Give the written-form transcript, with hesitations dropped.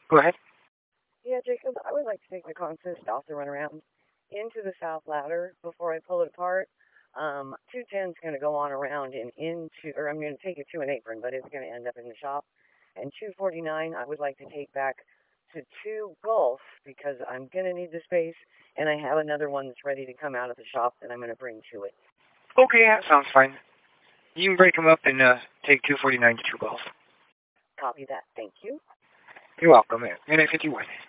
Go ahead. Yeah, Jacob, I would like to take the consist off the runaround into the south ladder before I pull it apart. 210's going to go on around and into, or I'm going to take it to an apron, but it's going to end up in the shop. And 249, I would like to take back to 2 Gulf because I'm going to need the space, and I have another one that's ready to come out of the shop that I'm going to bring to it. Okay, that sounds fine. You can break them up and take 249 to 2 Gulf. Copy that. Thank you. You're welcome, man. And 51.